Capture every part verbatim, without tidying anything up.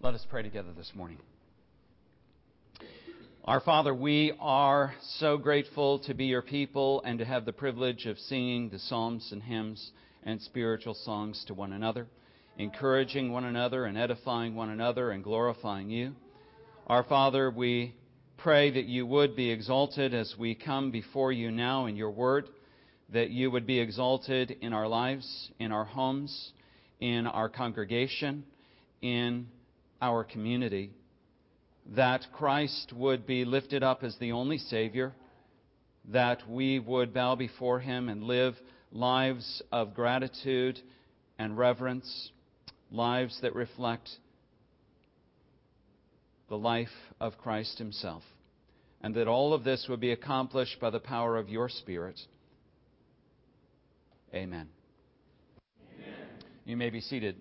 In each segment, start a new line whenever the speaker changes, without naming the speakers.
Let us pray together this morning. Our Father, we are so grateful to be your people and to have the privilege of singing the psalms and hymns and spiritual songs to one another, encouraging one another and edifying one another and glorifying you. Our Father, we pray that you would be exalted as we come before you now in your word, that you would be exalted in our lives, in our homes, in our congregation, in our community, that Christ would be lifted up as the only Savior, that we would bow before Him and live lives of gratitude and reverence, lives that reflect the life of Christ Himself, and that all of this would be accomplished by the power of your Spirit. Amen. Amen. You may be seated.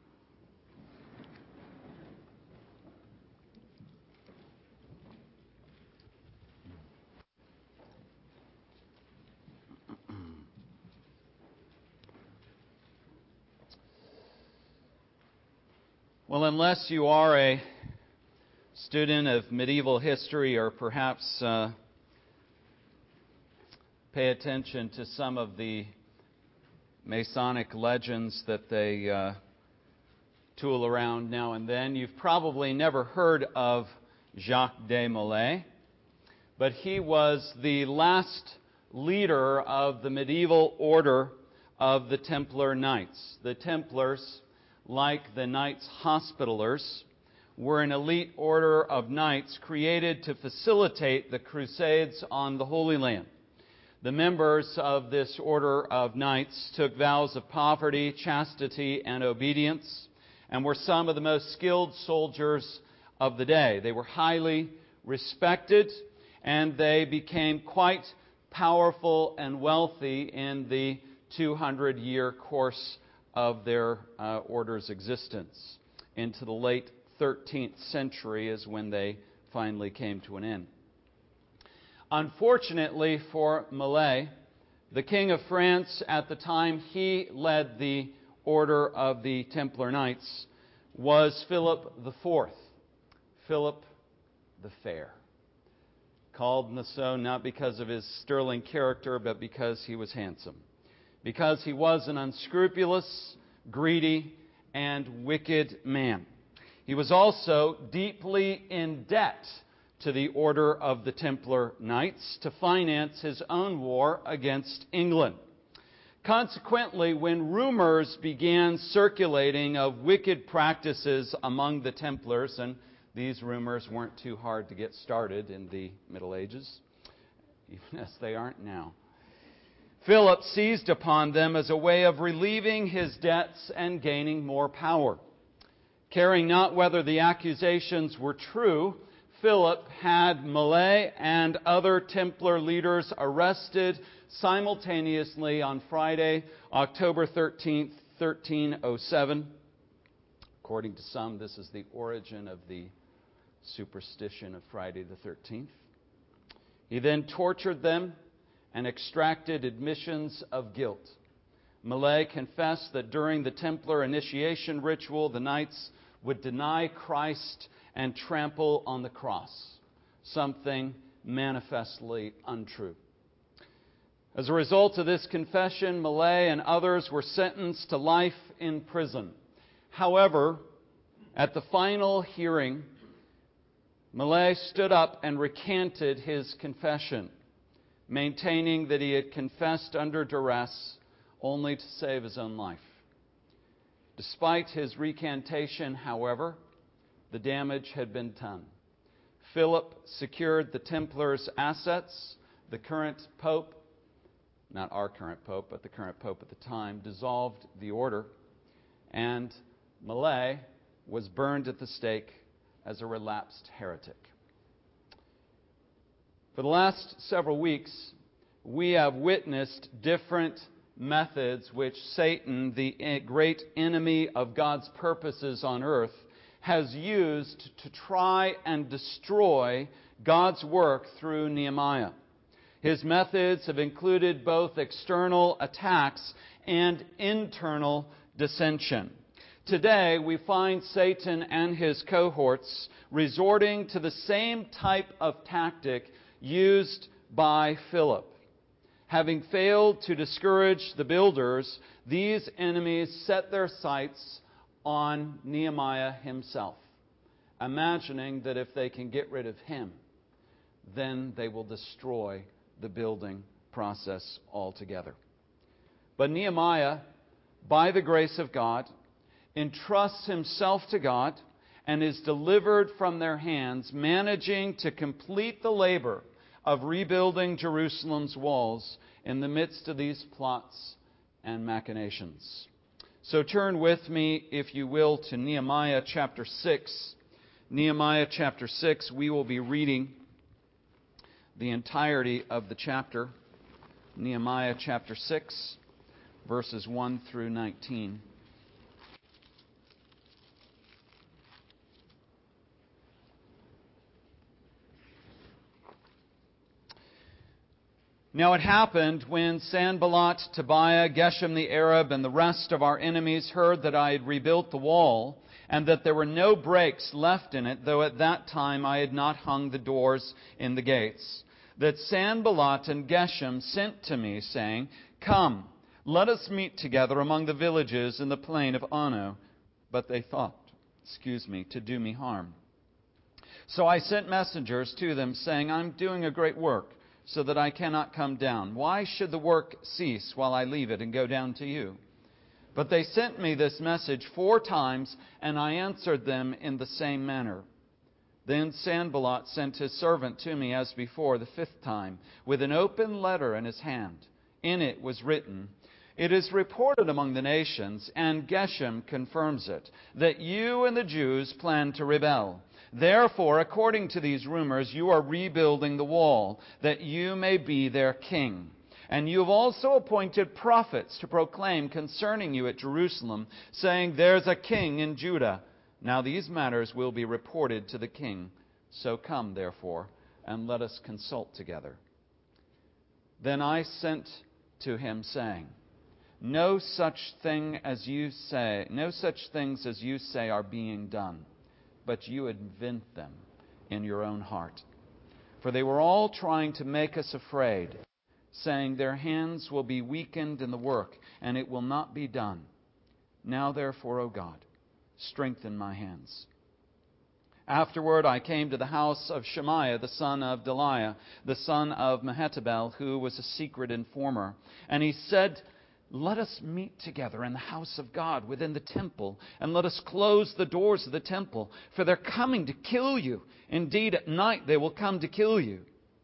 Well, unless you are a student of medieval history or perhaps uh, pay attention to some of the Masonic legends that they uh, tool around now and then, you've probably never heard of Jacques de Molay, but he was the last leader of the medieval order of the Templar Knights. The Templars, like the Knights Hospitallers, were an elite order of knights created to facilitate the Crusades on the Holy Land. The members of this order of knights took vows of poverty, chastity, and obedience, and were some of the most skilled soldiers of the day. They were highly respected, and they became quite powerful and wealthy in the two hundred year course of their uh, order's existence. Into the late thirteenth century is when they finally came to an end. Unfortunately for Molay, the King of France at the time he led the order of the Templar Knights was Philip the Fourth, Philip the Fair. Called so not because of his sterling character, but because he was handsome. Because he was an unscrupulous, greedy, and wicked man. He was also deeply in debt to the Order of the Templar Knights to finance his own war against England. Consequently, when rumors began circulating of wicked practices among the Templars, and these rumors weren't too hard to get started in the Middle Ages, even as they aren't now, Philip seized upon them as a way of relieving his debts and gaining more power. Caring not whether the accusations were true, Philip had Molay and other Templar leaders arrested simultaneously on Friday, October thirteenth, thirteen oh seven. According to some, this is the origin of the superstition of Friday the thirteenth. He then tortured them and extracted admissions of guilt. Molay confessed that during the Templar initiation ritual, the knights would deny Christ and trample on the cross, something manifestly untrue. As a result of this confession, Molay and others were sentenced to life in prison. However, at the final hearing, Molay stood up and recanted his confession, maintaining that he had confessed under duress only to save his own life. Despite his recantation, however, the damage had been done. Philip secured the Templars' assets. The current pope, not our current pope, but the current pope at the time, dissolved the order, and Molay was burned at the stake as a relapsed heretic. For the last several weeks, we have witnessed different methods which Satan, the great enemy of God's purposes on earth, has used to try and destroy God's work through Nehemiah. His methods have included both external attacks and internal dissension. Today, we find Satan and his cohorts resorting to the same type of tactic used by Philip. Having failed to discourage the builders, these enemies set their sights on Nehemiah himself, imagining that if they can get rid of him, then they will destroy the building process altogether. But Nehemiah, by the grace of God, entrusts himself to God and is delivered from their hands, managing to complete the labor of rebuilding Jerusalem's walls in the midst of these plots and machinations. So turn with me, if you will, to Nehemiah chapter six. Nehemiah chapter six, we will be reading the entirety of the chapter. Nehemiah chapter six, verses one through nineteen. Now it happened when Sanballat, Tobiah, Geshem the Arab, and the rest of our enemies heard that I had rebuilt the wall, and that there were no breaks left in it, though at that time I had not hung the doors in the gates, that Sanballat and Geshem sent to me, saying, Come, let us meet together among the villages in the plain of Ono. But they thought, excuse me, to do me harm. So I sent messengers to them, saying, I'm doing a great work, so that I cannot come down. Why should the work cease while I leave it and go down to you? But they sent me this message four times, and I answered them in the same manner. Then Sanballat sent his servant to me as before, the fifth time, with an open letter in his hand. In it was written, It is reported among the nations, and Geshem confirms it, that you and the Jews plan to rebel. Therefore, according to these rumors, you are rebuilding the wall, that you may be their king. And you have also appointed prophets to proclaim concerning you at Jerusalem, saying, There's a king in Judah. Now these matters will be reported to the king. So come, therefore, and let us consult together. Then I sent to him, saying, No such thing as you say, no such things as you say are being done, but you invent them in your own heart. For they were all trying to make us afraid, saying, Their hands will be weakened in the work, and it will not be done. Now therefore, O God, strengthen my hands. Afterward I came to the house of Shemaiah, the son of Delaiah, the son of Mehetabel, who was a secret informer. And he said, Let us meet together in the house of God within the temple, and let us close the doors of the temple, for they're coming to kill you. Indeed, at night they will come to kill you.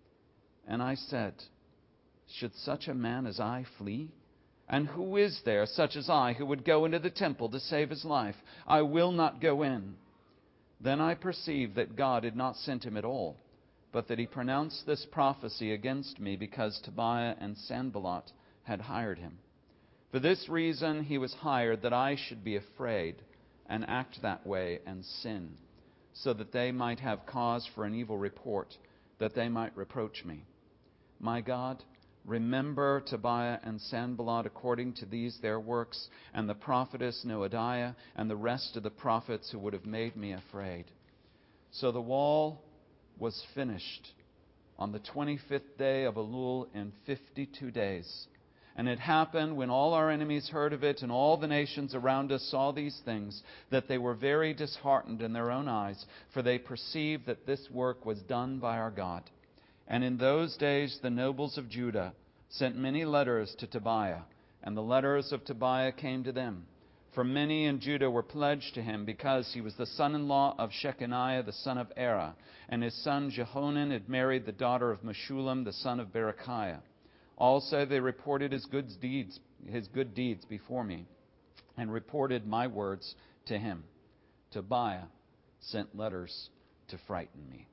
And I said, Should such a man as I flee? And who is there, such as I, who would go into the temple to save his life? I will not go in. Then I perceived that God had not sent him at all, but that he pronounced this prophecy against me because Tobiah and Sanballat had hired him. For this reason he was hired, that I should be afraid and act that way and sin, so that they might have cause for an evil report, that they might reproach me. My God, remember Tobiah and Sanballat according to these their works, and the prophetess Noadiah, and the rest of the prophets who would have made me afraid. So the wall was finished on the twenty-fifth day of Elul in fifty-two days. And it happened, when all our enemies heard of it, and all the nations around us saw these things, that they were very disheartened in their own eyes, for they perceived that this work was done by our God. And in those days the nobles of Judah sent many letters to Tobiah, and the letters of Tobiah came to them. For many in Judah were pledged to him, because he was the son-in-law of Shechaniah the son of Era, and his son Jehonan had married the daughter of Meshullam the son of Berechiah. Also they reported his good deeds, his good deeds before me, and reported my words to him. Tobiah sent letters to frighten me.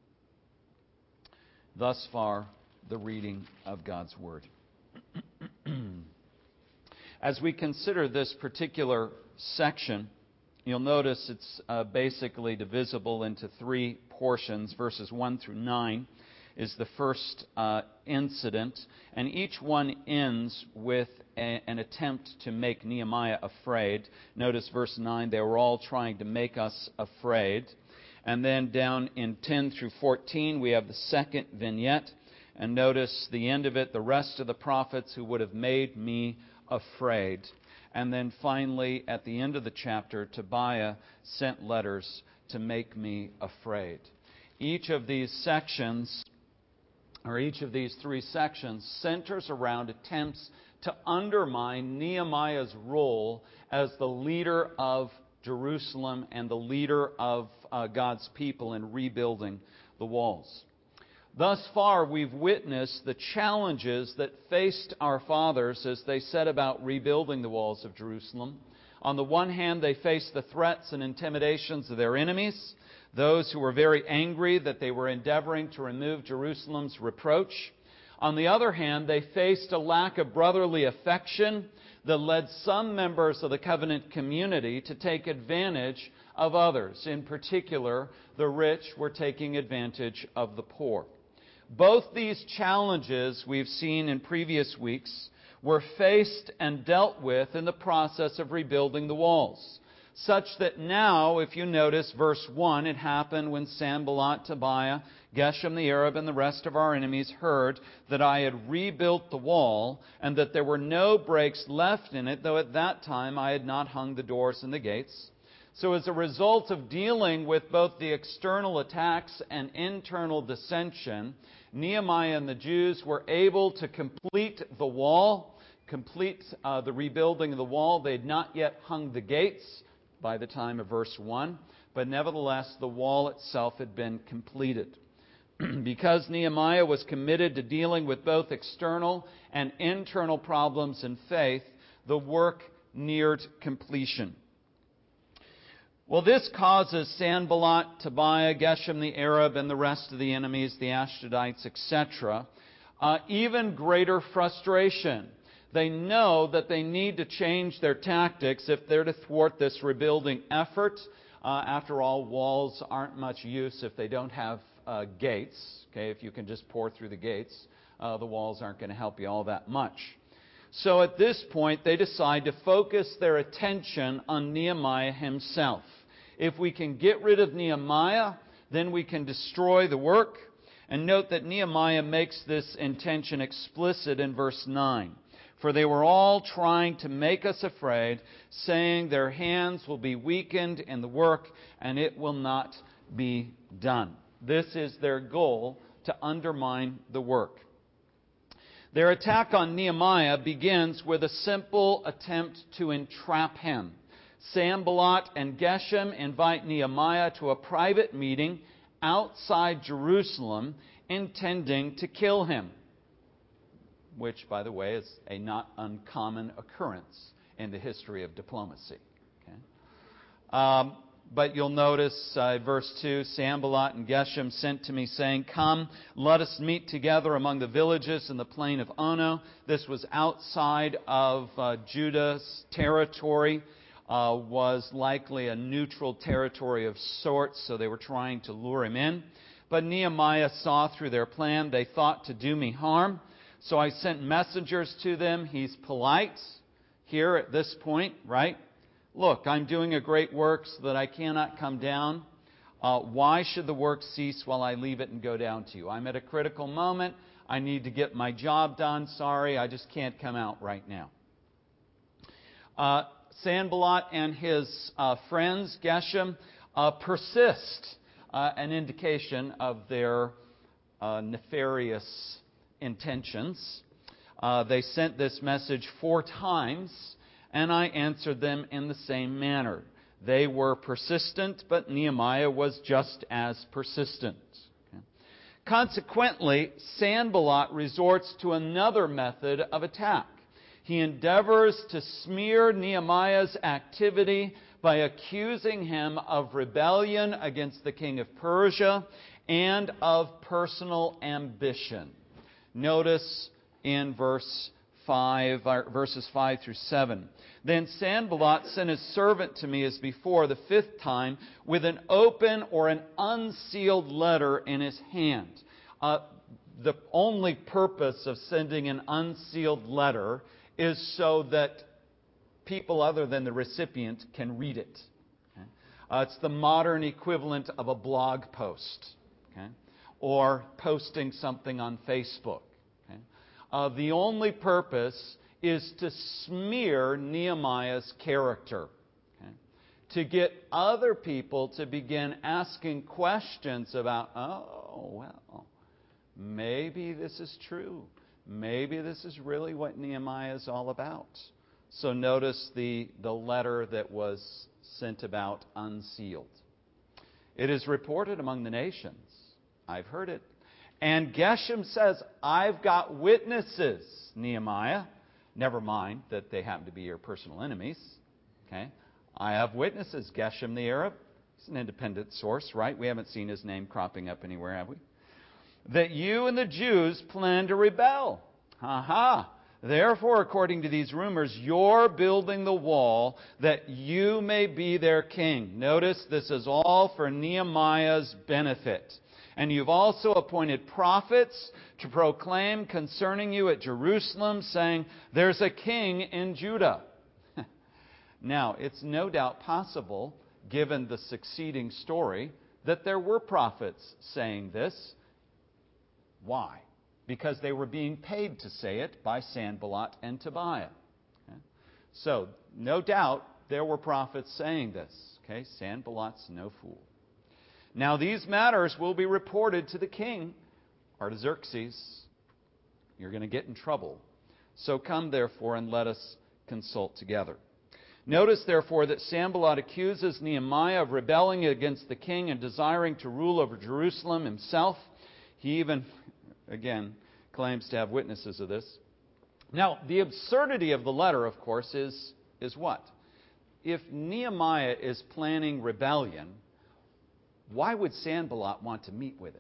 Thus far, the reading of God's Word. As we consider this particular section, you'll notice it's uh, basically divisible into three portions, verses one through nine. is the first uh, incident, and each one ends with a, an attempt to make Nehemiah afraid. Notice verse nine, they were all trying to make us afraid. And then down in ten through fourteen, we have the second vignette. And notice the end of it, the rest of the prophets who would have made me afraid. And then finally, at the end of the chapter, Tobiah sent letters to make me afraid. Each of these sections, or each of these three sections, centers around attempts to undermine Nehemiah's role as the leader of Jerusalem and the leader of uh, God's people in rebuilding the walls. Thus far, we've witnessed the challenges that faced our fathers as they set about rebuilding the walls of Jerusalem. On the one hand, they faced the threats and intimidations of their enemies, those who were very angry that they were endeavoring to remove Jerusalem's reproach. On the other hand, they faced a lack of brotherly affection that led some members of the covenant community to take advantage of others. In particular, the rich were taking advantage of the poor. Both these challenges we've seen in previous weeks were faced and dealt with in the process of rebuilding the walls. Such that now, if you notice verse one, it happened when Sanballat, Tobiah, Geshem the Arab, and the rest of our enemies heard that I had rebuilt the wall, and that there were no breaks left in it, though at that time I had not hung the doors and the gates. So as a result of dealing with both the external attacks and internal dissension, Nehemiah and the Jews were able to complete the wall, complete uh, the rebuilding of the wall. They had not yet hung the gates by the time of verse one, but nevertheless the wall itself had been completed. Because Nehemiah was committed to dealing with both external and internal problems in faith, the work neared completion. Well, this causes Sanballat, Tobiah, Geshem the Arab, and the rest of the enemies, the Ashdodites, et cetera, uh, even greater frustration. They know that they need to change their tactics if they're to thwart this rebuilding effort. Uh, after all, walls aren't much use if they don't have uh, gates. Okay, if you can just pour through the gates, uh, the walls aren't going to help you all that much. So at this point, they decide to focus their attention on Nehemiah himself. If we can get rid of Nehemiah, then we can destroy the work. And note that Nehemiah makes this intention explicit in verse nine. For they were all trying to make us afraid, saying their hands will be weakened in the work, and it will not be done. This is their goal, to undermine the work. Their attack on Nehemiah begins with a simple attempt to entrap him. Sanballat and Geshem invite Nehemiah to a private meeting outside Jerusalem, intending to kill him. Which, by the way, is a not uncommon occurrence in the history of diplomacy. Okay? Um, but you'll notice, uh, verse two, Sanballat and Geshem sent to me, saying, Come, let us meet together among the villages in the plain of Ono. This was outside of uh, Judah's territory, uh, was likely a neutral territory of sorts, so they were trying to lure him in. But Nehemiah saw through their plan. They thought to do me harm. So I sent messengers to them. He's polite here at this point, right? Look, I'm doing a great work so that I cannot come down. Uh, why should the work cease while I leave it and go down to you? I'm at a critical moment. I need to get my job done. Sorry, I just can't come out right now. Uh, Sanballat and his uh, friends, Geshem, uh, persist, uh, an indication of their uh, nefarious intentions. Uh, they sent this message four times, and I answered them in the same manner. They were persistent, but Nehemiah was just as persistent. Okay. Consequently, Sanballat resorts to another method of attack. He endeavors to smear Nehemiah's activity by accusing him of rebellion against the king of Persia and of personal ambition. Notice in verse five, verses five through seven. Then Sanballat sent his servant to me as before, the fifth time, with an open or an unsealed letter in his hand. Uh, the only purpose of sending an unsealed letter is so that people other than the recipient can read it. Okay? Uh, it's the modern equivalent of a blog post, okay? Or posting something on Facebook. Okay? Uh, the only purpose is to smear Nehemiah's character, okay? To get other people to begin asking questions about, oh, well, maybe this is true. Maybe this is really what Nehemiah is all about. So notice the, the letter that was sent about unsealed. It is reported among the nations. I've heard it. And Geshem says, I've got witnesses, Nehemiah. Never mind that they happen to be your personal enemies. Okay? I have witnesses. Geshem the Arab. He's an independent source, right? We haven't seen his name cropping up anywhere, have we? That you and the Jews plan to rebel. Ha ha. Therefore, according to these rumors, you're building the wall that you may be their king. Notice this is all for Nehemiah's benefit. And you've also appointed prophets to proclaim concerning you at Jerusalem, saying, there's a king in Judah. Now, it's no doubt possible, given the succeeding story, that there were prophets saying this. Why? Because they were being paid to say it by Sanballat and Tobiah. Okay? So, no doubt, there were prophets saying this. Okay? Sanballat's no fool. Now, these matters will be reported to the king, Artaxerxes. You're going to get in trouble. So come, therefore, and let us consult together. Notice, therefore, that Sanballat accuses Nehemiah of rebelling against the king and desiring to rule over Jerusalem himself. He even, again, claims to have witnesses of this. Now, the absurdity of the letter, of course, is, is what? If Nehemiah is planning rebellion, why would Sanballat want to meet with him?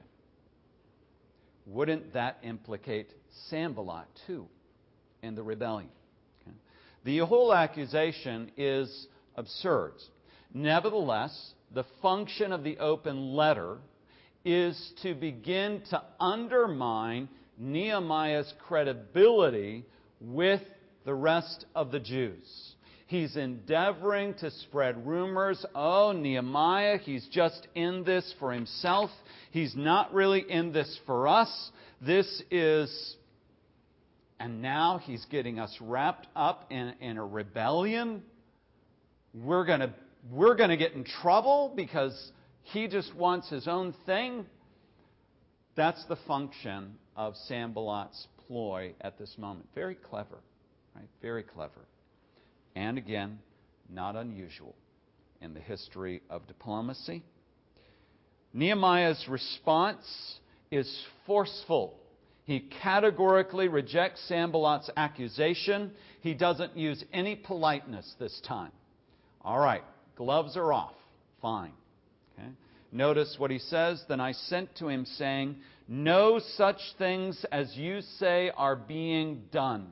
Wouldn't that implicate Sanballat, too, in the rebellion? Okay. The whole accusation is absurd. Nevertheless, the function of the open letter is to begin to undermine Nehemiah's credibility with the rest of the Jews. He's endeavoring to spread rumors. Oh, Nehemiah, he's just in this for himself. He's not really in this for us. This is... And now he's getting us wrapped up in, in a rebellion. We're going to we're going to get in trouble because he just wants his own thing. That's the function of Sanballat's ploy at this moment. Very clever, right? Very clever. And again, not unusual in the history of diplomacy. Nehemiah's response is forceful. He categorically rejects Sanballat's accusation. He doesn't use any politeness this time. All right, gloves are off. Fine. Okay. Notice what he says. Then I sent to him saying, no such things as you say are being done,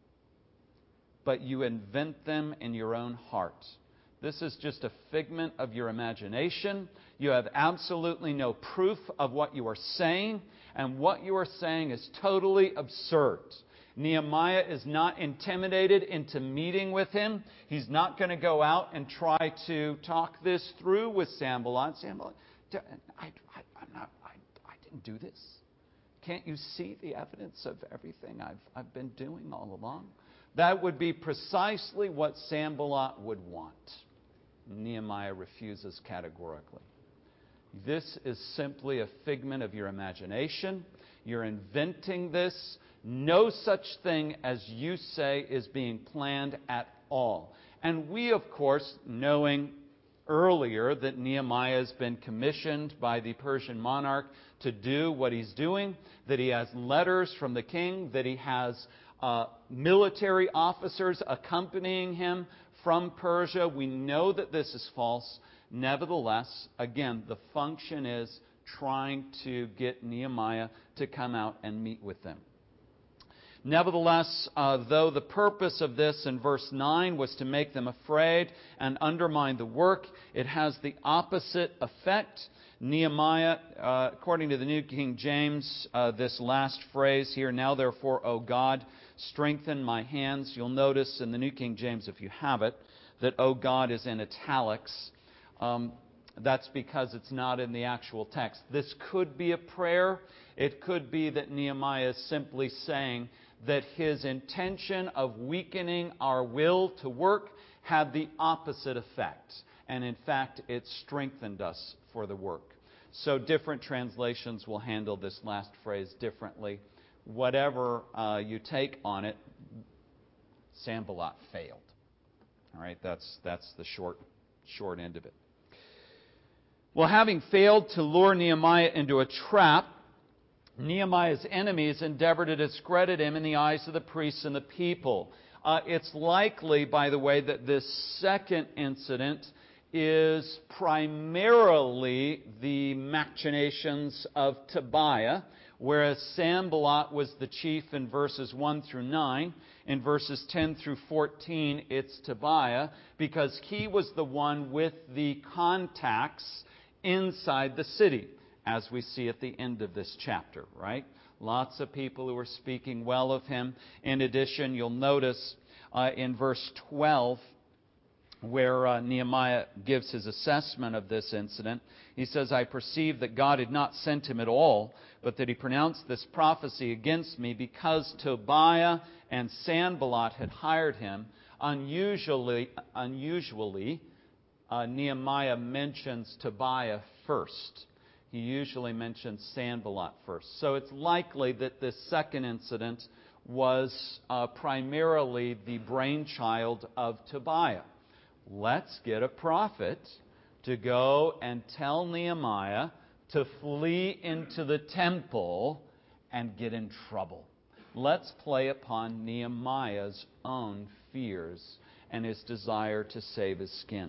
but you invent them in your own heart. This is just a figment of your imagination. You have absolutely no proof of what you are saying, and what you are saying is totally absurd. Nehemiah is not intimidated into meeting with him. He's not going to go out and try to talk this through with Sanballat. Sanballat, I, I, I'm not, I, I didn't do this. Can't you see the evidence of everything I've, I've been doing all along? That would be precisely what Sanballat would want. Nehemiah refuses categorically. This is simply a figment of your imagination. You're inventing this. No such thing as you say is being planned at all. And we, of course, knowing earlier that Nehemiah has been commissioned by the Persian monarch to do what he's doing, that he has letters from the king, that he has Uh, military officers accompanying him from Persia. We know that this is false. Nevertheless, again, the function is trying to get Nehemiah to come out and meet with them. Nevertheless, uh, though the purpose of this in verse nine was to make them afraid and undermine the work, it has the opposite effect. Nehemiah, uh, according to the New King James, uh, this last phrase here, now therefore, O God, strengthen my hands. You'll notice in the New King James, if you have it, that O God is in italics. Um, that's because it's not in the actual text. This could be a prayer. It could be that Nehemiah is simply saying that his intention of weakening our will to work had the opposite effect. And in fact, it strengthened us for the work. So different translations will handle this last phrase differently. Whatever uh, you take on it, Sanballat failed. All right, that's that's the short short end of it. Well, having failed to lure Nehemiah into a trap, Nehemiah's enemies endeavored to discredit him in the eyes of the priests and the people. Uh, it's likely, by the way, that this second incident is primarily the machinations of Tobiah, whereas Sanballat was the chief in verses one through nine. In verses ten through fourteen, it's Tobiah, because he was the one with the contacts inside the city, as we see at the end of this chapter, right? Lots of people who were speaking well of him. In addition, you'll notice uh, in verse twelve, where uh, Nehemiah gives his assessment of this incident. He says, I perceive that God had not sent him at all, but that he pronounced this prophecy against me because Tobiah and Sanballat had hired him. Unusually, unusually uh, Nehemiah mentions Tobiah first. He usually mentions Sanballat first. So it's likely that this second incident was uh, primarily the brainchild of Tobiah. Let's get a prophet to go and tell Nehemiah to flee into the temple and get in trouble. Let's play upon Nehemiah's own fears and his desire to save his skin.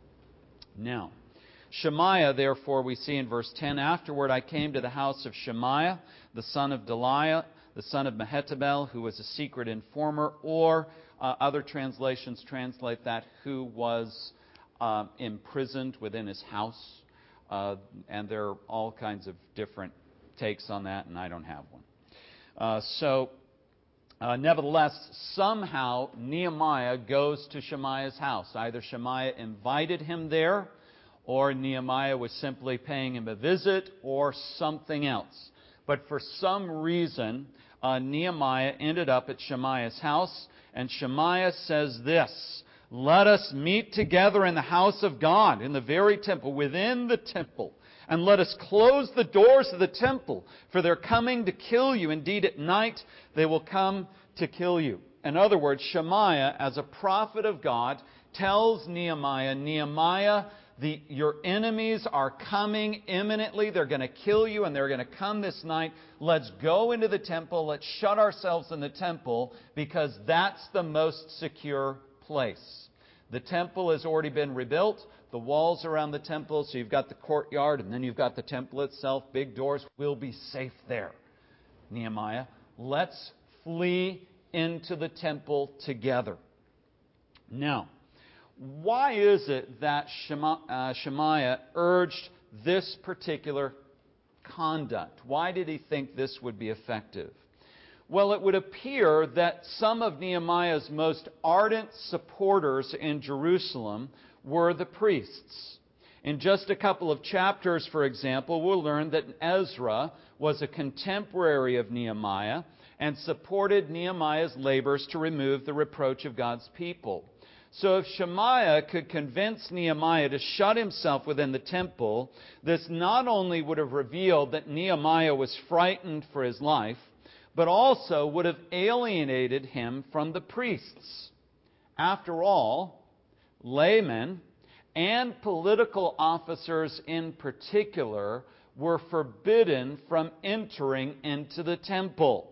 Now, Shemaiah, therefore, we see in verse ten, afterward I came to the house of Shemaiah, the son of Delaiah, the son of Mehetabel, who was a secret informer, or uh, other translations translate that, who was uh, imprisoned within his house. Uh, and there are all kinds of different takes on that, and I don't have one. Uh, so, uh, nevertheless, somehow Nehemiah goes to Shemaiah's house. Either Shemaiah invited him there, or Nehemiah was simply paying him a visit, or something else. But for some reason, uh, Nehemiah ended up at Shemaiah's house, and Shemaiah says this, let us meet together in the house of God, in the very temple, within the temple, and let us close the doors of the temple, for they're coming to kill you. Indeed, at night they will come to kill you. In other words, Shemaiah, as a prophet of God, tells Nehemiah, Nehemiah, The, your enemies are coming imminently. They're going to kill you, and they're going to come this night. Let's go into the temple. Let's shut ourselves in the temple, because that's the most secure place. The temple has already been rebuilt. The walls around the temple, so you've got the courtyard, and then you've got the temple itself. Big doors. We'll be safe there. Nehemiah, let's flee into the temple together. Now, why is it that Shemaiah urged this particular conduct? Why did he think this would be effective? Well, it would appear that some of Nehemiah's most ardent supporters in Jerusalem were the priests. In just a couple of chapters, for example, we'll learn that Ezra was a contemporary of Nehemiah and supported Nehemiah's labors to remove the reproach of God's people. So if Shemaiah could convince Nehemiah to shut himself within the temple, this not only would have revealed that Nehemiah was frightened for his life, but also would have alienated him from the priests. After all, laymen and political officers in particular were forbidden from entering into the temple.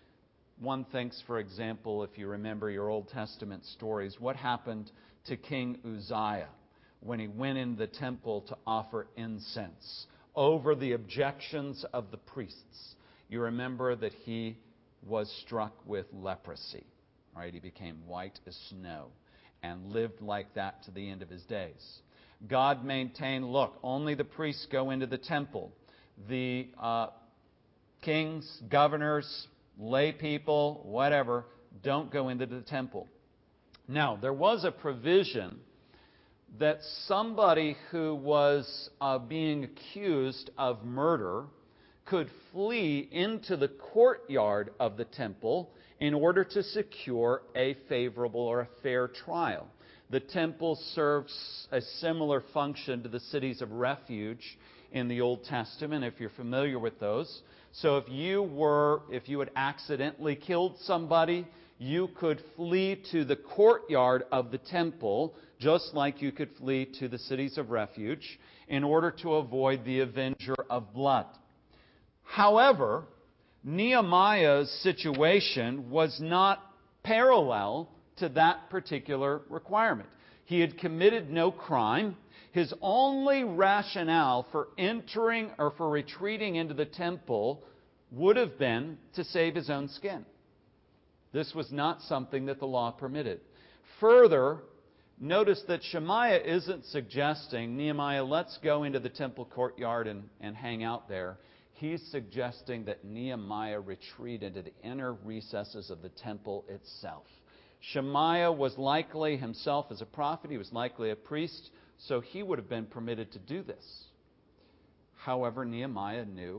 One thinks, for example, if you remember your Old Testament stories, what happened to King Uzziah when he went in the temple to offer incense over the objections of the priests. You remember that he was struck with leprosy, right? He became white as snow and lived like that to the end of his days. God maintained, look, only the priests go into the temple. The uh, kings, governors, lay people, whatever, don't go into the temple. Now, there was a provision that somebody who was uh, being accused of murder could flee into the courtyard of the temple in order to secure a favorable or a fair trial. The temple serves a similar function to the cities of refuge in the Old Testament, if you're familiar with those. So if you were, if you had accidentally killed somebody, you could flee to the courtyard of the temple, just like you could flee to the cities of refuge, in order to avoid the avenger of blood. However, Nehemiah's situation was not parallel to that particular requirement. He had committed no crime. His only rationale for entering or for retreating into the temple would have been to save his own skin. This was not something that the law permitted. Further, notice that Shemaiah isn't suggesting, Nehemiah, let's go into the temple courtyard and, and hang out there. He's suggesting that Nehemiah retreat into the inner recesses of the temple itself. Shemaiah was likely himself as a prophet. He was likely a priest, so he would have been permitted to do this. However, Nehemiah knew,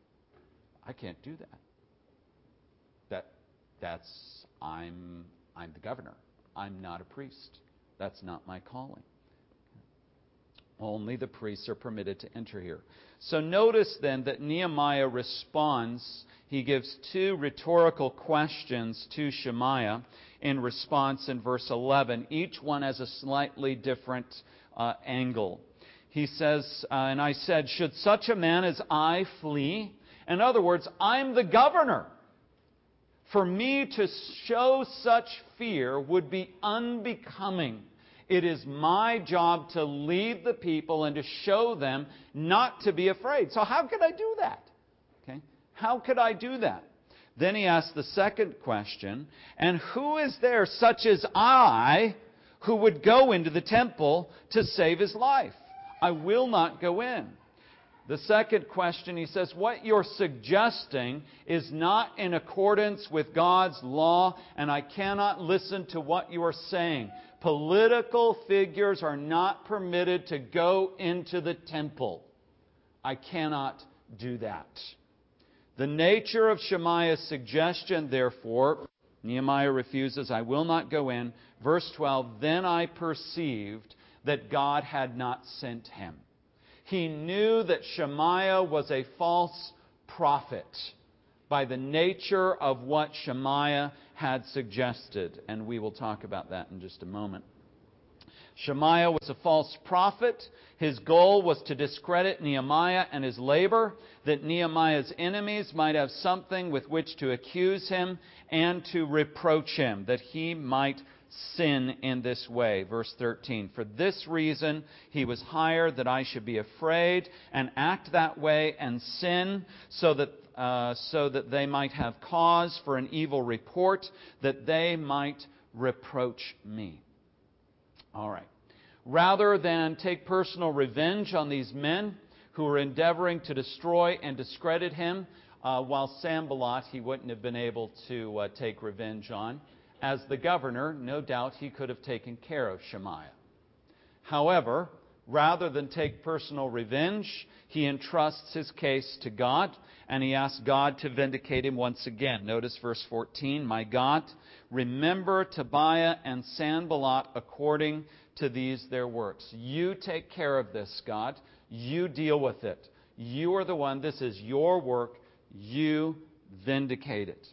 I can't do that. That that's I'm I'm the governor. I'm not a priest. That's not my calling. Only the priests are permitted to enter here. So notice then that Nehemiah responds. He gives two rhetorical questions to Shemaiah in response in verse eleven. Each one has a slightly different uh, angle. He says, uh, and I said, should such a man as I flee? In other words, I'm the governor. For me to show such fear would be unbecoming. It is my job to lead the people and to show them not to be afraid. So how could I do that? Okay? How could I do that? Then he asks the second question, and who is there such as I who would go into the temple to save his life? I will not go in. The second question, he says, what you're suggesting is not in accordance with God's law, and I cannot listen to what you are saying. Political figures are not permitted to go into the temple. I cannot do that. The nature of Shemaiah's suggestion, therefore, Nehemiah refuses, I will not go in. Verse twelve, then I perceived that God had not sent him. He knew that Shemaiah was a false prophet by the nature of what Shemaiah had suggested. And we will talk about that in just a moment. Shemaiah was a false prophet. His goal was to discredit Nehemiah and his labor, that Nehemiah's enemies might have something with which to accuse him and to reproach him, that he might sin in this way. Verse thirteen, for this reason he was hired, that I should be afraid and act that way and sin, so that uh, so that they might have cause for an evil report, that they might reproach me. All right. Rather than take personal revenge on these men who were endeavoring to destroy and discredit him, uh, while Sanballat he wouldn't have been able to uh, take revenge on, as the governor, no doubt he could have taken care of Shemaiah. However, rather than take personal revenge, he entrusts his case to God, and he asks God to vindicate him once again. Notice verse fourteen, my God, remember Tobiah and Sanballat according to these their works. You take care of this, God. You deal with it. You are the one. This is your work. You vindicate it.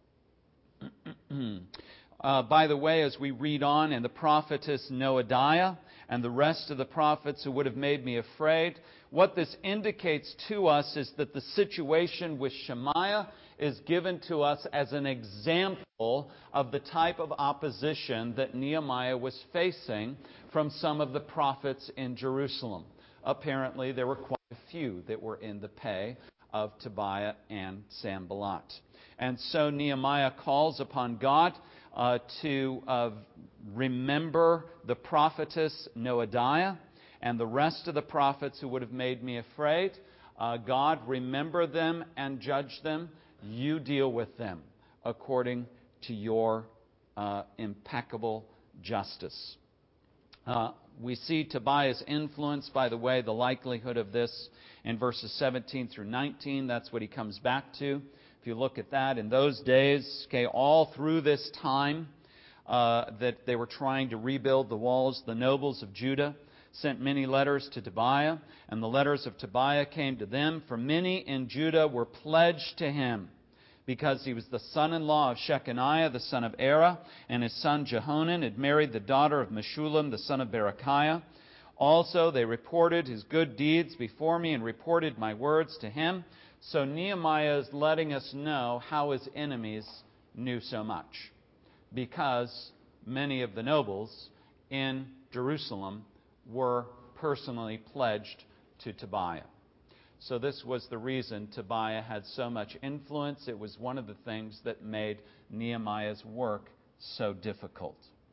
Uh, by the way, as we read on, and the prophetess Noadiah and the rest of the prophets who would have made me afraid, what this indicates to us is that the situation with Shemaiah is given to us as an example of the type of opposition that Nehemiah was facing from some of the prophets in Jerusalem. Apparently, there were quite a few that were in the pay of Tobiah and Sanballat. And so Nehemiah calls upon God uh, to uh, remember the prophetess Noadiah and the rest of the prophets who would have made me afraid. Uh, God, remember them and judge them. You deal with them according to your uh, impeccable justice. Uh, we see Tobiah's influence, by the way, the likelihood of this in verses seventeen through nineteen. That's what he comes back to. If you look at that, in those days, okay, all through this time uh, that they were trying to rebuild the walls, the nobles of Judah sent many letters to Tobiah, and the letters of Tobiah came to them, for many in Judah were pledged to him, because he was the son-in-law of Shechaniah, the son of Era, and his son Jehonan had married the daughter of Meshullam, the son of Berechiah. Also, they reported his good deeds before me and reported my words to him. So Nehemiah is letting us know how his enemies knew so much, because many of the nobles in Jerusalem were personally pledged to Tobiah. So this was the reason Tobiah had so much influence. It was one of the things that made Nehemiah's work so difficult.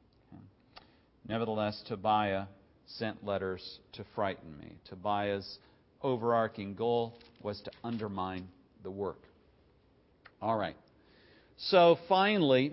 Nevertheless, Tobiah sent letters to frighten me. Tobiah's overarching goal was to undermine the work. All right. So finally,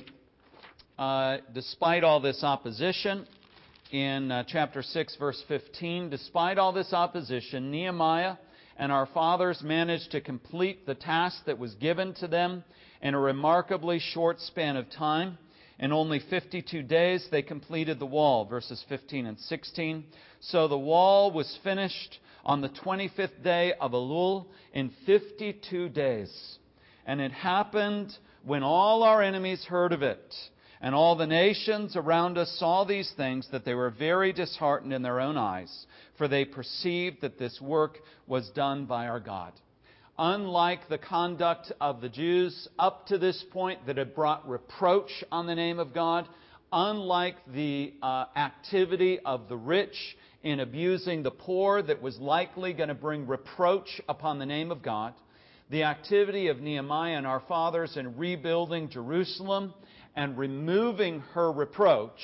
uh, despite all this opposition, in uh, chapter six, verse fifteen, despite all this opposition, Nehemiah and our fathers managed to complete the task that was given to them in a remarkably short span of time. In only fifty-two days, they completed the wall, verses fifteen and sixteen. So the wall was finished on the twenty-fifth day of Elul in fifty-two days. And it happened when all our enemies heard of it, and all the nations around us saw these things, that they were very disheartened in their own eyes, for they perceived that this work was done by our God. Unlike the conduct of the Jews up to this point that had brought reproach on the name of God, unlike the uh, activity of the rich in abusing the poor that was likely going to bring reproach upon the name of God, the activity of Nehemiah and our fathers in rebuilding Jerusalem and removing her reproach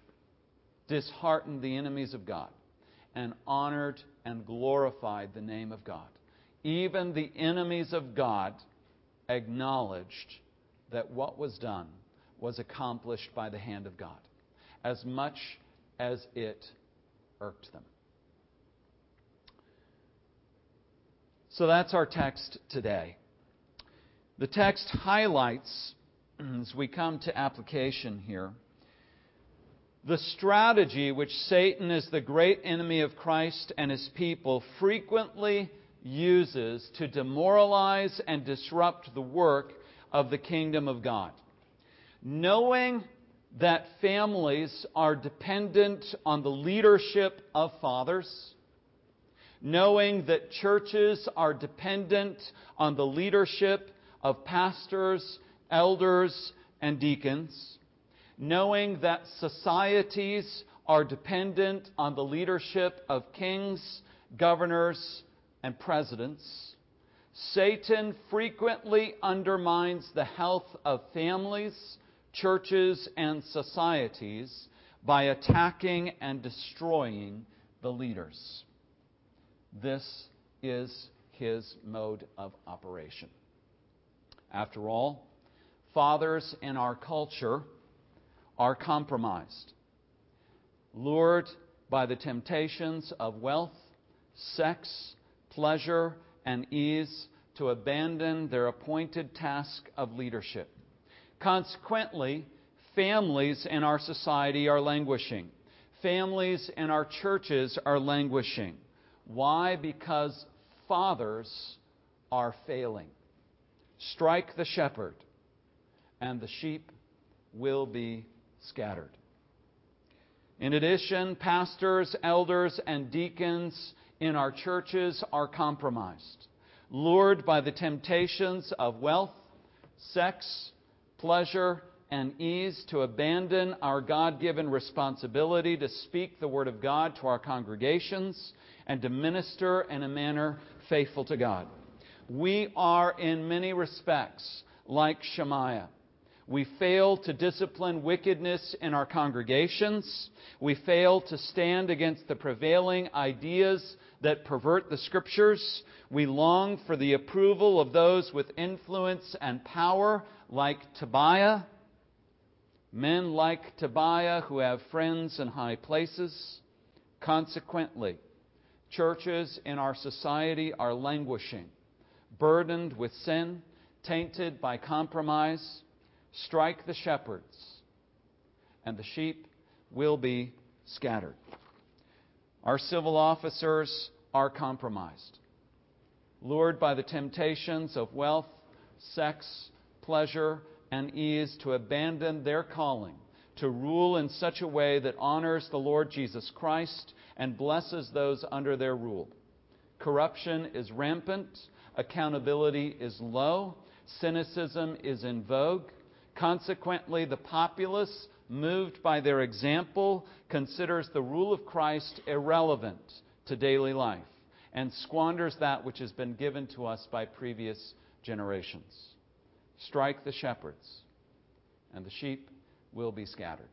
disheartened the enemies of God and honored and glorified the name of God. Even the enemies of God acknowledged that what was done was accomplished by the hand of God, as much as it irked them. So that's our text today. The text highlights, as we come to application here, the strategy which Satan, as the great enemy of Christ and His people, frequently uses to demoralize and disrupt the work of the kingdom of God. Knowing that families are dependent on the leadership of fathers, knowing that churches are dependent on the leadership of pastors, elders, and deacons, knowing that societies are dependent on the leadership of kings, governors, and presidents, Satan frequently undermines the health of families, churches, and societies by attacking and destroying the leaders. This is his mode of operation. After all, fathers in our culture are compromised, lured by the temptations of wealth, sex, pleasure, and ease to abandon their appointed task of leadership. Consequently, families in our society are languishing. Families in our churches are languishing. Why? Because fathers are failing. Strike the shepherd, and the sheep will be scattered. In addition, pastors, elders, and deacons in our churches are compromised, lured by the temptations of wealth, sex, pleasure, and ease to abandon our God-given responsibility to speak the Word of God to our congregations and to minister in a manner faithful to God. We are in many respects like Shemaiah. We fail to discipline wickedness in our congregations. We fail to stand against the prevailing ideas that pervert the Scriptures. We long for the approval of those with influence and power, like Tobiah. Men like Tobiah who have friends in high places. Consequently, churches in our society are languishing, burdened with sin, tainted by compromise. Strike the shepherds, and the sheep will be scattered. Our civil officers are compromised, lured by the temptations of wealth, sex, pleasure, and ease to abandon their calling to rule in such a way that honors the Lord Jesus Christ and blesses those under their rule. Corruption is rampant, accountability is low, cynicism is in vogue. Consequently, the populace, moved by their example, considers the rule of Christ irrelevant to daily life and squanders that which has been given to us by previous generations. Strike the shepherds, and the sheep will be scattered.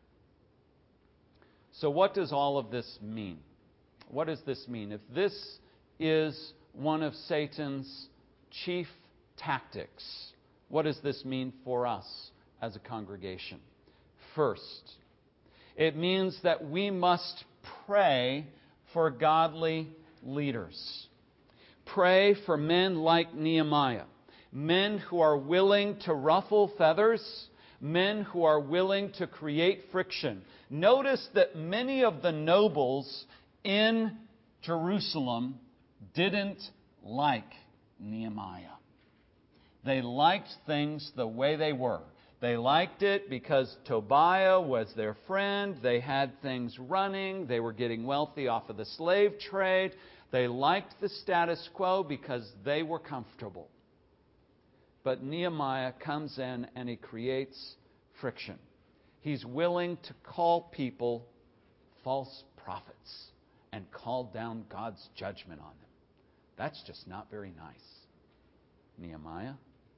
So what does all of this mean? What does this mean? If this is one of Satan's chief tactics, what does this mean for us as a congregation? First, it means that we must pray for godly leaders. Pray for men like Nehemiah, men who are willing to ruffle feathers, men who are willing to create friction. Notice that many of the nobles in Jerusalem didn't like Nehemiah. They liked things the way they were. They liked it because Tobiah was their friend. They had things running. They were getting wealthy off of the slave trade. They liked the status quo because they were comfortable. But Nehemiah comes in and he creates friction. He's willing to call people false prophets and call down God's judgment on them. That's just not very nice, Nehemiah.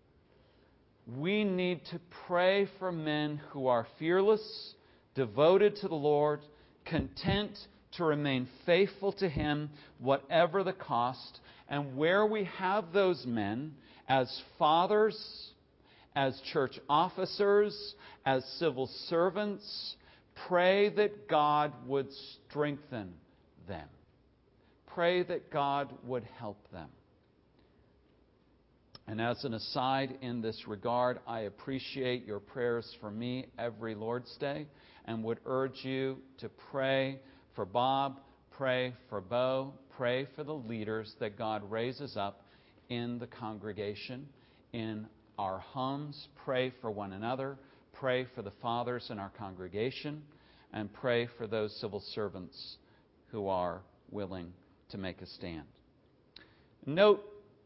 We need to pray for men who are fearless, devoted to the Lord, content to remain faithful to Him, whatever the cost. And where we have those men, as fathers, as church officers, as civil servants, pray that God would strengthen them. Pray that God would help them. And as an aside in this regard, I appreciate your prayers for me every Lord's Day and would urge you to pray for Bob, pray for Bo, pray for the leaders that God raises up in the congregation, in our homes. Pray for one another. Pray for the fathers in our congregation. And pray for those civil servants who are willing to make a stand. Note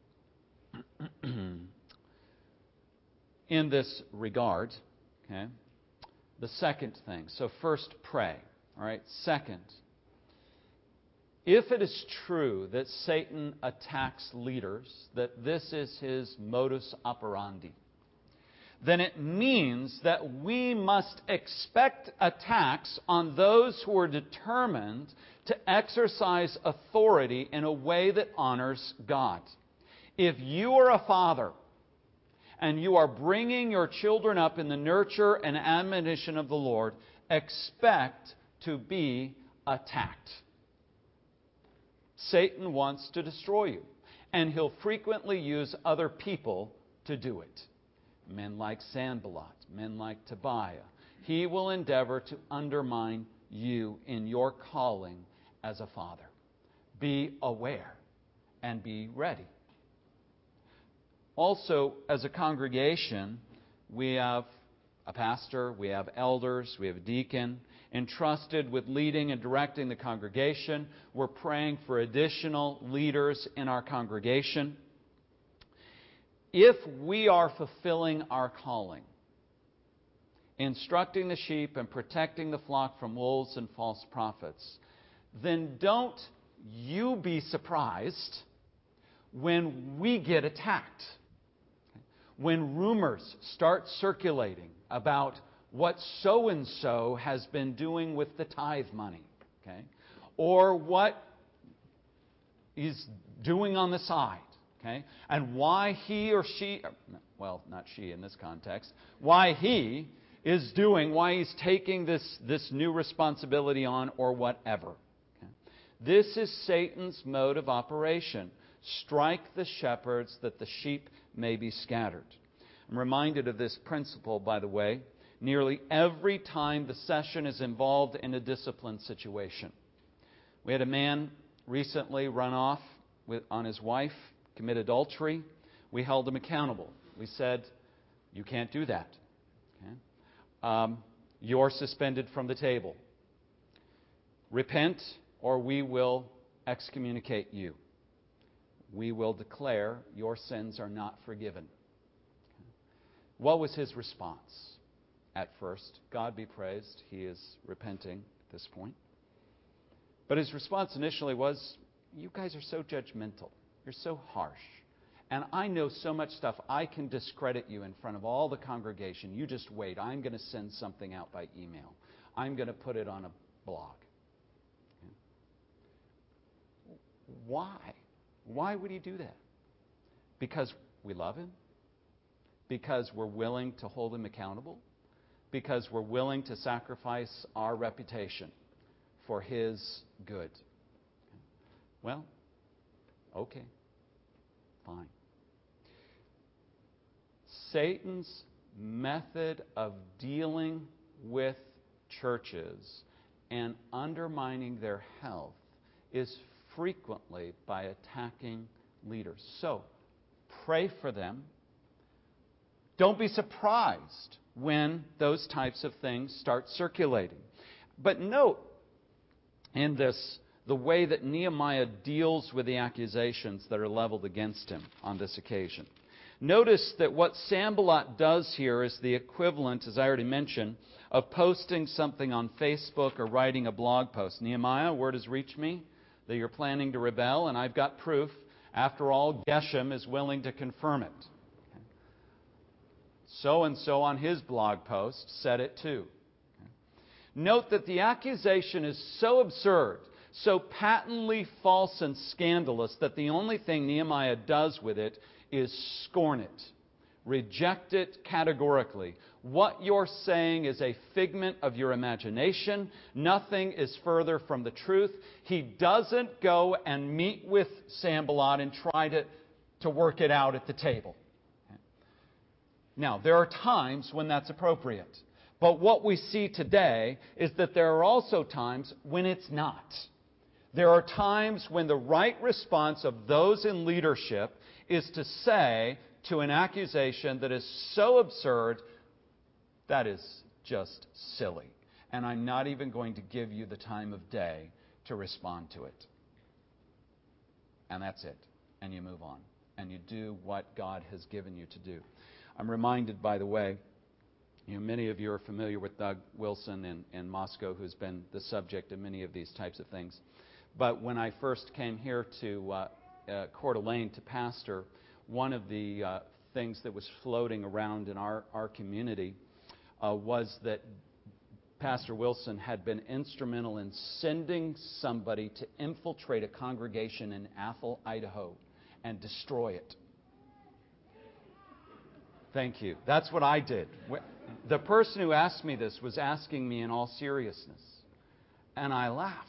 in this regard, okay, the second thing. So first, pray. All right. Second, if it is true that Satan attacks leaders, that this is his modus operandi, then it means that we must expect attacks on those who are determined to exercise authority in a way that honors God. If you are a father and you are bringing your children up in the nurture and admonition of the Lord, expect to be attacked. Satan wants to destroy you, and he'll frequently use other people to do it. Men like Sanballat, men like Tobiah. He will endeavor to undermine you in your calling as a father. Be aware and be ready. Also, as a congregation, we have a pastor, we have elders, we have a deacon entrusted with leading and directing the congregation. We're praying for additional leaders in our congregation. If we are fulfilling our calling, instructing the sheep and protecting the flock from wolves and false prophets, then don't you be surprised when we get attacked. When rumors start circulating about what so-and-so has been doing with the tithe money, okay? Or what he's doing on the side, okay? And why he or she, well, not she in this context, why he is doing, why he's taking this, this new responsibility on or whatever. Okay? This is Satan's mode of operation. Strike the shepherds that the sheep may be scattered. I'm reminded of this principle, by the way, nearly every time the session is involved in a discipline situation. We had a man recently run off with, on his wife, commit adultery. We held him accountable. We said, you can't do that. Okay? Um, you're suspended from the table. Repent, or we will excommunicate you. We will declare your sins are not forgiven. Okay? What was his response? At first, God be praised, he is repenting at this point. But his response initially was, you guys are so judgmental. You're so harsh. And I know so much stuff, I can discredit you in front of all the congregation. You just wait. I'm going to send something out by email. I'm going to put it on a blog. Okay. Why? Why would he do that? Because we love him? Because we're willing to hold him accountable? Because we're willing to sacrifice our reputation for his good? Well, okay, fine. Satan's method of dealing with churches and undermining their health is frequently by attacking leaders. So, pray for them. Don't be surprised when those types of things start circulating. But note in this the way that Nehemiah deals with the accusations that are leveled against him on this occasion. Notice that what Sanballat does here is the equivalent, as I already mentioned, of posting something on Facebook or writing a blog post. Nehemiah, word has reached me that you're planning to rebel, and I've got proof. After all, Geshem is willing to confirm it. So-and-so on his blog post said it too. Note that the accusation is so absurd, so patently false and scandalous, that the only thing Nehemiah does with it is scorn it, reject it categorically. What you're saying is a figment of your imagination. Nothing is further from the truth. He doesn't go and meet with Sanballat and try to, to work it out at the table. Now, there are times when that's appropriate. But what we see today is that there are also times when it's not. There are times when the right response of those in leadership is to say to an accusation that is so absurd, that is just silly. And I'm not even going to give you the time of day to respond to it. And that's it. And you move on. And you do what God has given you to do. I'm reminded, by the way, you know, many of you are familiar with Doug Wilson in, in Moscow, who's been the subject of many of these types of things. But when I first came here to uh, uh, Coeur d'Alene to pastor, one of the uh, things that was floating around in our, our community uh, was that Pastor Wilson had been instrumental in sending somebody to infiltrate a congregation in Athol, Idaho, and destroy it. Thank you. That's what I did. The person who asked me this was asking me in all seriousness. And I laughed.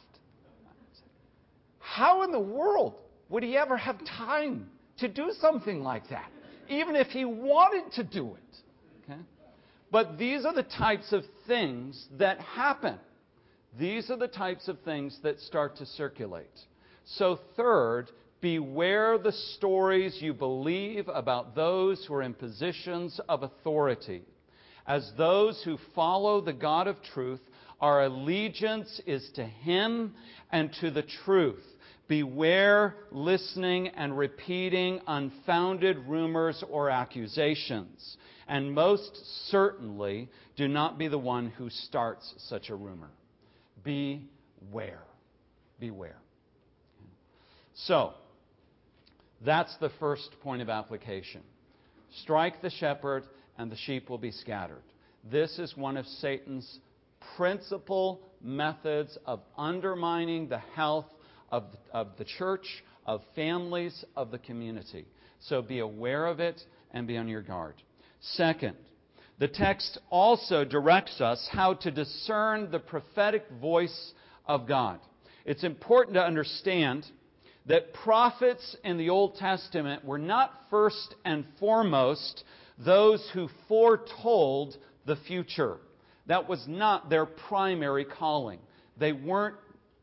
How in the world would he ever have time to do something like that? Even if he wanted to do it. Okay? But these are the types of things that happen. These are the types of things that start to circulate. So third, beware the stories you believe about those who are in positions of authority. As those who follow the God of truth, our allegiance is to Him and to the truth. Beware listening and repeating unfounded rumors or accusations. And most certainly, do not be the one who starts such a rumor. Beware. Beware. So, that's the first point of application. Strike the shepherd, and the sheep will be scattered. This is one of Satan's principal methods of undermining the health of, of the church, of families, of the community. So be aware of it and be on your guard. Second, the text also directs us how to discern the prophetic voice of God. It's important to understand that prophets in the Old Testament were not first and foremost those who foretold the future. That was not their primary calling. They weren't,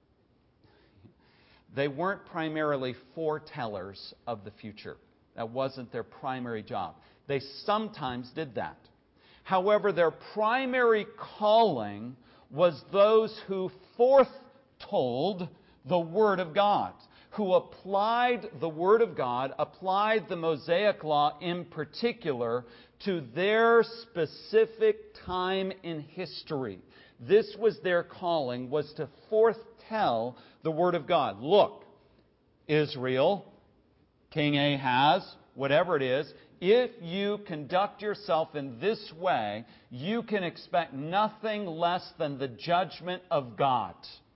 they weren't primarily foretellers of the future. That wasn't their primary job. They sometimes did that. However, their primary calling was those who foretold the Word of God, who applied the Word of God, applied the Mosaic Law in particular, to their specific time in history. This was their calling, was to foretell the Word of God. Look, Israel, King Ahaz, whatever it is, if you conduct yourself in this way, you can expect nothing less than the judgment of God.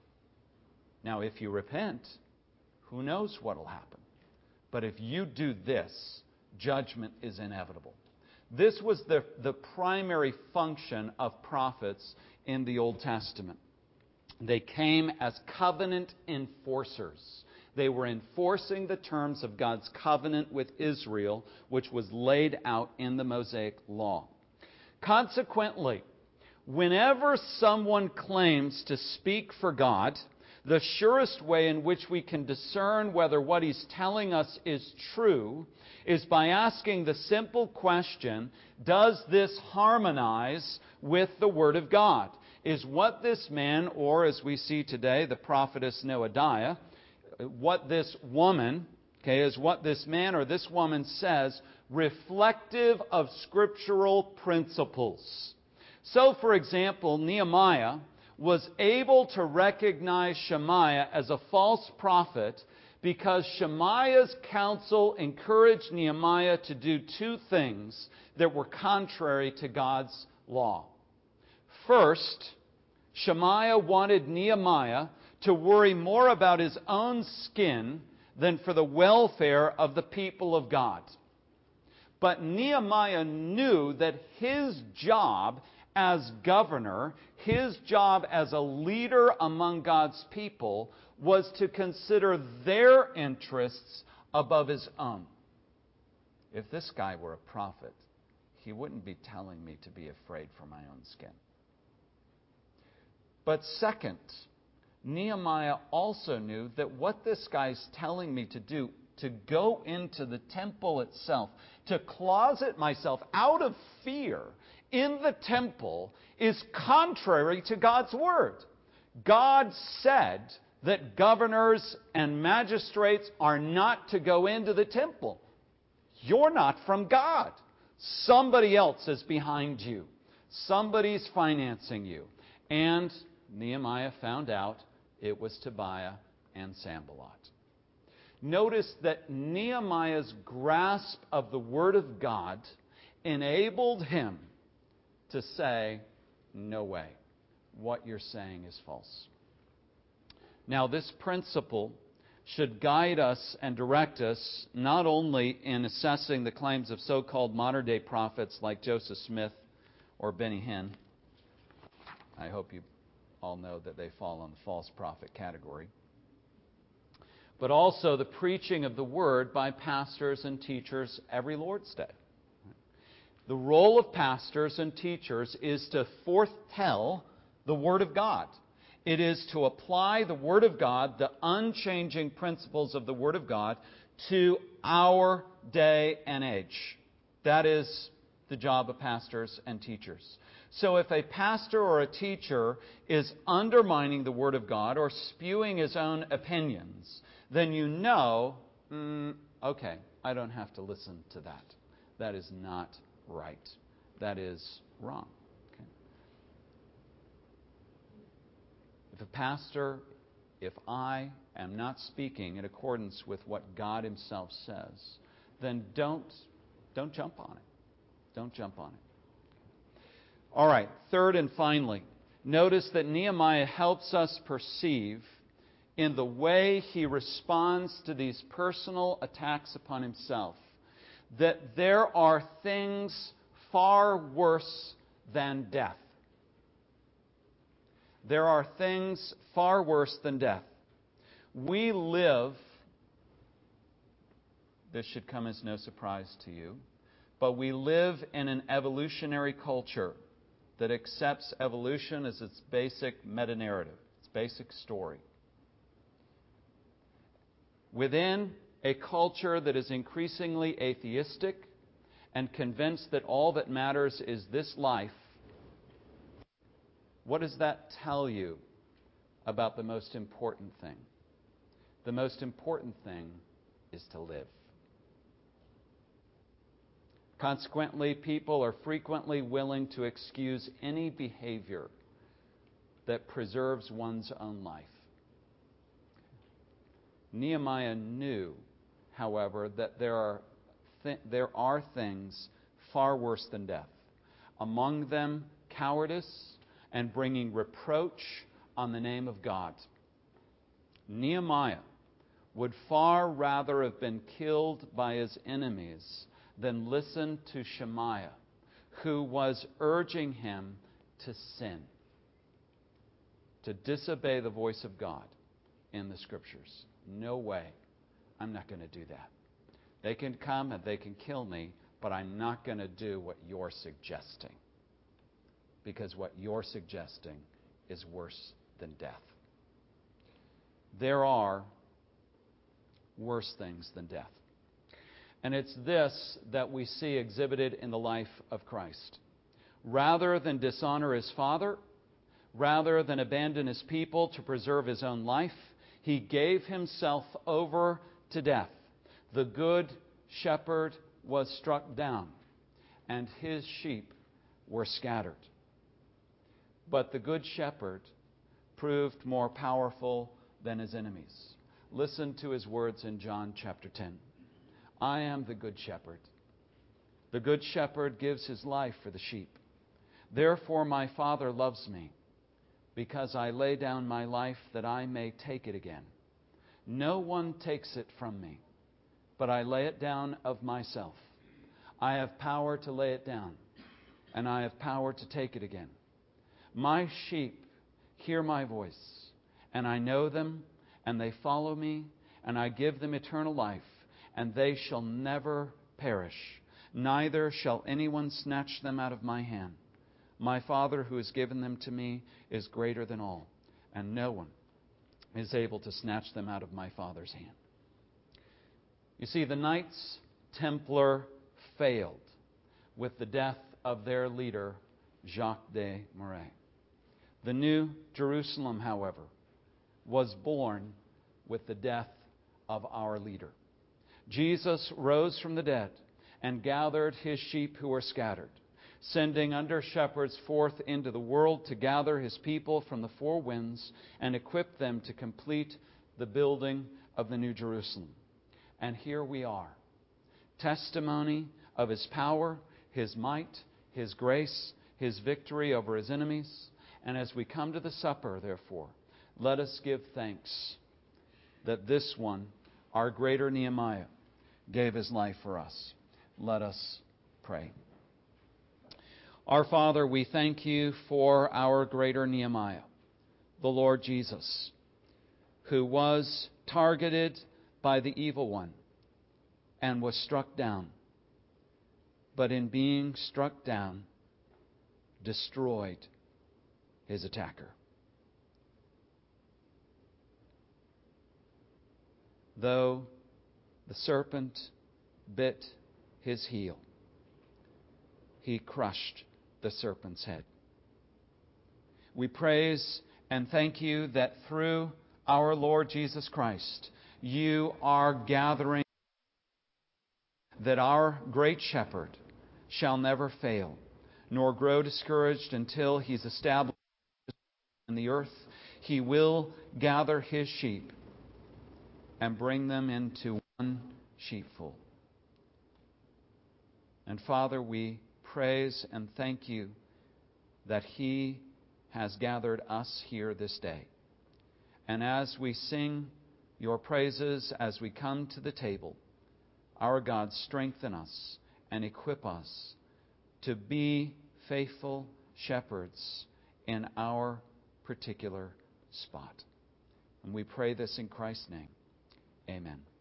Now, if you repent, who knows what will happen? But if you do this, judgment is inevitable. This was the, the primary function of prophets in the Old Testament. They came as covenant enforcers. They were enforcing the terms of God's covenant with Israel, which was laid out in the Mosaic Law. Consequently, whenever someone claims to speak for God, the surest way in which we can discern whether what he's telling us is true is by asking the simple question, does this harmonize with the Word of God? Is what this man, or as we see today, the prophetess Noadiah, what this woman, okay, is what this man or this woman says reflective of scriptural principles? So, for example, Nehemiah was able to recognize Shemaiah as a false prophet because Shemaiah's counsel encouraged Nehemiah to do two things that were contrary to God's law. First, Shemaiah wanted Nehemiah to worry more about his own skin than for the welfare of the people of God. But Nehemiah knew that his job as governor, his job as a leader among God's people, was to consider their interests above his own. If this guy were a prophet, he wouldn't be telling me to be afraid for my own skin. But second, Nehemiah also knew that what this guy's telling me to do, to go into the temple itself, to closet myself out of fear in the temple, is contrary to God's word. God said that governors and magistrates are not to go into the temple. You're not from God. Somebody else is behind you. Somebody's financing you. And Nehemiah found out it was Tobiah and Sanballat. Notice that Nehemiah's grasp of the Word of God enabled him to say, no way, what you're saying is false. Now, this principle should guide us and direct us not only in assessing the claims of so-called modern-day prophets like Joseph Smith or Benny Hinn. I hope you all know that they fall in the false prophet category. But also the preaching of the Word by pastors and teachers every Lord's Day. The role of pastors and teachers is to foretell the Word of God. It is to apply the Word of God, the unchanging principles of the Word of God, to our day and age. That is the job of pastors and teachers. So if a pastor or a teacher is undermining the Word of God or spewing his own opinions, then you know, mm, okay, I don't have to listen to that. That is not right. That is wrong. Okay? If a pastor, if I am not speaking in accordance with what God Himself says, then don't, don't jump on it. Don't jump on it. All right, third and finally, notice that Nehemiah helps us perceive in the way he responds to these personal attacks upon himself that there are things far worse than death. There are things far worse than death. We live, this should come as no surprise to you, but we live in an evolutionary culture that accepts evolution as its basic meta-narrative, its basic story. Within a culture that is increasingly atheistic and convinced that all that matters is this life, what does that tell you about the most important thing? The most important thing is to live. Consequently, people are frequently willing to excuse any behavior that preserves one's own life. Nehemiah knew, however, that there are th- there are things far worse than death. Among them, cowardice and bringing reproach on the name of God. Nehemiah would far rather have been killed by his enemies than listen to Shemaiah, who was urging him to sin, to disobey the voice of God in the Scriptures. No way. I'm not going to do that. They can come and they can kill me, but I'm not going to do what you're suggesting. Because what you're suggesting is worse than death. There are worse things than death. And it's this that we see exhibited in the life of Christ. Rather than dishonor his Father, rather than abandon his people to preserve his own life, he gave himself over to death. The good shepherd was struck down, and his sheep were scattered. But the good shepherd proved more powerful than his enemies. Listen to his words in John chapter ten. I am the good shepherd. The good shepherd gives his life for the sheep. Therefore my Father loves me, because I lay down my life that I may take it again. No one takes it from me, but I lay it down of myself. I have power to lay it down, and I have power to take it again. My sheep hear my voice, and I know them, and they follow me, and I give them eternal life, and they shall never perish, neither shall anyone snatch them out of my hand. My Father who has given them to me is greater than all, and no one is able to snatch them out of my Father's hand. You see, the Knights Templar failed with the death of their leader, Jacques de Molay. The New Jerusalem, however, was born with the death of our leader. Jesus rose from the dead and gathered his sheep who were scattered, sending under shepherds forth into the world to gather his people from the four winds and equip them to complete the building of the New Jerusalem. And here we are, testimony of his power, his might, his grace, his victory over his enemies. And as we come to the supper, therefore, let us give thanks that this one, our greater Nehemiah, gave his life for us. Let us pray. Our Father, we thank you for our greater Nehemiah, the Lord Jesus, who was targeted by the evil one and was struck down, but in being struck down, destroyed his attacker. Though the serpent bit his heel, he crushed the serpent's head. We praise and thank you that through our Lord Jesus Christ, you are gathering, that our great shepherd shall never fail, nor grow discouraged until he's established in the earth. He will gather his sheep and bring them into one sheepfold. And Father, we praise and thank you that He has gathered us here this day. And as we sing your praises, as we come to the table, our God, strengthen us and equip us to be faithful shepherds in our particular spot. And we pray this in Christ's name. Amen.